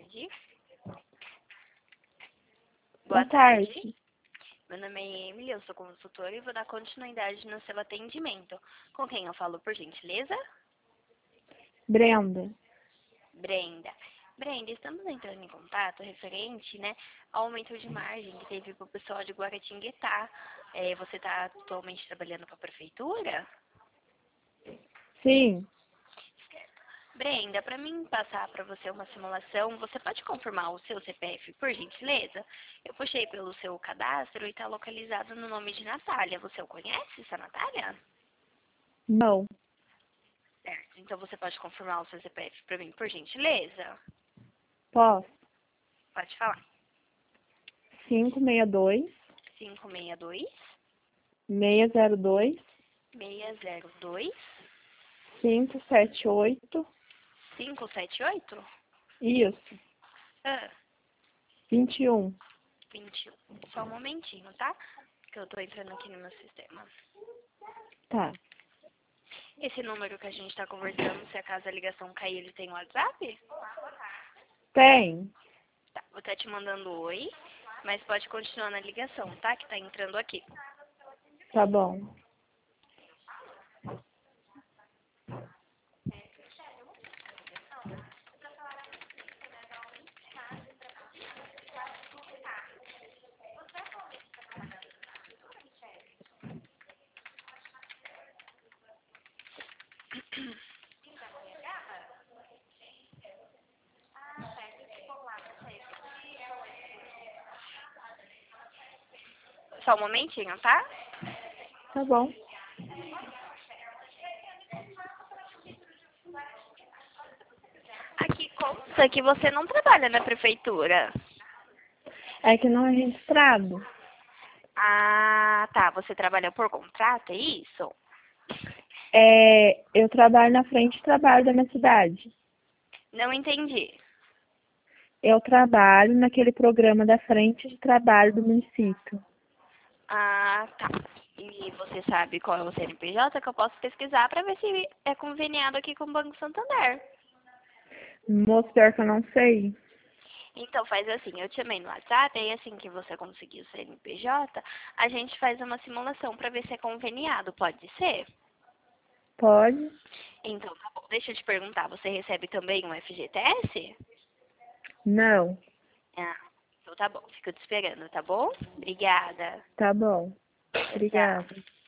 tarde. Boa tarde. Meu nome é Emily, eu sou consultora e vou dar continuidade no seu atendimento. Com quem eu falo, por gentileza? Brenda. Brenda. Brenda, estamos entrando em contato referente, ao aumento de margem que teve para o pessoal de Guaratinguetá. Você está atualmente trabalhando com a prefeitura? Sim, Brenda, para mim passar para você uma simulação, você pode confirmar o seu CPF, por gentileza? Eu puxei pelo seu cadastro e está localizado no nome de Natália. Você o conhece, essa Natália? não. Certo. Então você pode confirmar o seu CPF para mim, por gentileza? Posso? Pode falar. 562 562 602 602 578. 578? Isso. Ah, 21. 21. Só um momentinho, tá? Que eu tô entrando aqui no meu sistema. Tá. Esse número que a gente tá conversando, se acaso a ligação cair, ele tem WhatsApp? Tem. Tá, vou estar te mandando oi, mas pode continuar na ligação, tá? Que tá entrando aqui. Tá bom. Só um momentinho, tá? Tá bom. Aqui consta que você não trabalha na prefeitura. É que não é registrado. Ah, tá. Você trabalha por contrato, é isso? Eu trabalho na frente de trabalho da minha cidade. Não entendi. Eu trabalho naquele programa da frente de trabalho do município. Ah, tá. E você sabe qual é o CNPJ que eu posso pesquisar para ver se é conveniado aqui com o Banco Santander. Moço, pior que eu não sei. Então faz assim, eu te chamei no WhatsApp, aí assim que você conseguir o CNPJ, a gente faz uma simulação para ver se é conveniado, pode ser? Pode? Então, tá bom. Deixa eu te perguntar, você recebe também um FGTS? Não. Ah, então tá bom, fico te esperando, tá bom? Obrigada. Tá bom. Tchau. Obrigada.